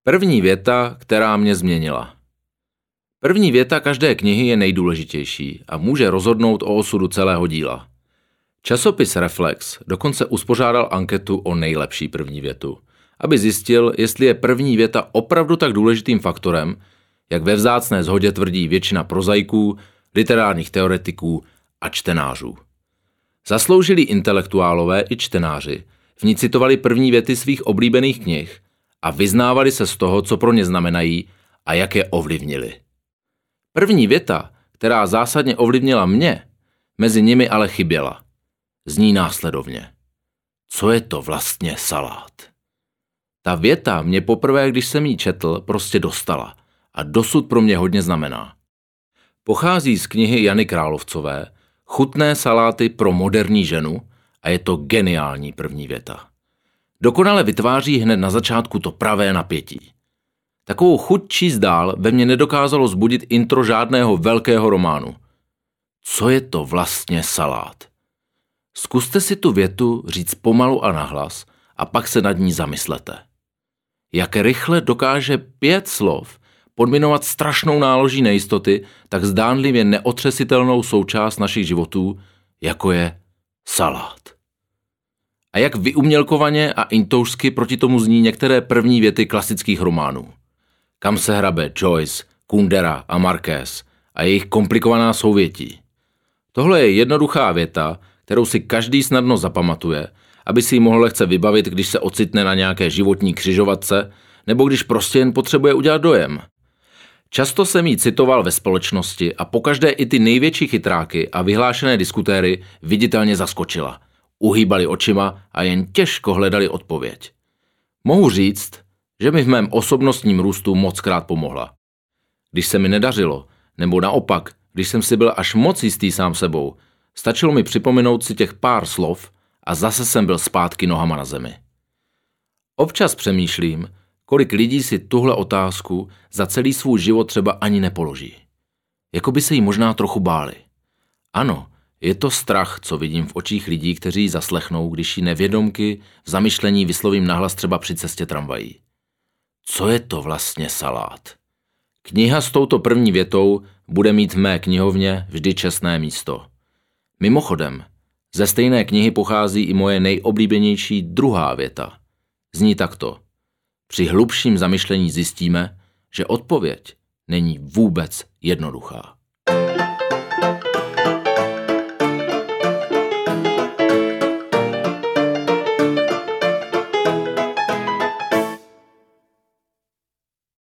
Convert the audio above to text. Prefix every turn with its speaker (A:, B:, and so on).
A: První věta, která mě změnila. První věta každé knihy je nejdůležitější a může rozhodnout o osudu celého díla. Časopis Reflex dokonce uspořádal anketu o nejlepší první větu, aby zjistil, jestli je první věta opravdu tak důležitým faktorem, jak ve vzácné shodě tvrdí většina prozaiků, literárních teoretiků a čtenářů. Zasloužilí intelektuálové i čtenáři v ní citovali první věty svých oblíbených knih a vyznávali se z toho, co pro ně znamenají a jak je ovlivnili. První věta, která zásadně ovlivnila mě, mezi nimi ale chyběla. Zní následovně. Co je to vlastně salát? Ta věta mě poprvé, když jsem ji četl, prostě dostala a dosud pro mě hodně znamená. Pochází z knihy Jany Královcové Chutné saláty pro moderní ženu a je to geniální první věta. Dokonale vytváří hned na začátku to pravé napětí. Takovou chuť číst dál ve mně nedokázalo zbudit intro žádného velkého románu. Co je to vlastně salát? Zkuste si tu větu říct pomalu a nahlas a pak se nad ní zamyslete. Jak rychle dokáže 5 slov podminovat strašnou náloží nejistoty, tak zdánlivě neotřesitelnou součást našich životů, jako je salát. A jak vyumělkovaně a intoušsky proti tomu zní některé první věty klasických románů. Kam se hrabe Joyce, Kundera a Marquez a jejich komplikovaná souvětí. Tohle je jednoduchá věta, kterou si každý snadno zapamatuje, aby si ji mohl lehce vybavit, když se ocitne na nějaké životní křižovatce, nebo když prostě jen potřebuje udělat dojem. Často jsem ji citoval ve společnosti a pokaždé i ty největší chytráky a vyhlášené diskutéry viditelně zaskočila. Uhýbali očima a jen těžko hledali odpověď. Mohu říct, že mi v mém osobnostním růstu mockrát pomohla. Když se mi nedařilo, nebo naopak, když jsem si byl až moc jistý sám sebou, stačilo mi připomenout si těch pár slov a zase jsem byl zpátky nohama na zemi. Občas přemýšlím, kolik lidí si tuhle otázku za celý svůj život třeba ani nepoloží. Jako by se jí možná trochu báli. Ano, je to strach, co vidím v očích lidí, kteří ji zaslechnou, když ji nevědomky v zamyšlení vyslovím nahlas třeba při cestě tramvají. Co je to vlastně salát? Kniha s touto první větou bude mít v mé knihovně vždy čestné místo. Mimochodem, ze stejné knihy pochází i moje nejoblíbenější druhá věta. Zní takto. Při hlubším zamyšlení zjistíme, že odpověď není vůbec jednoduchá.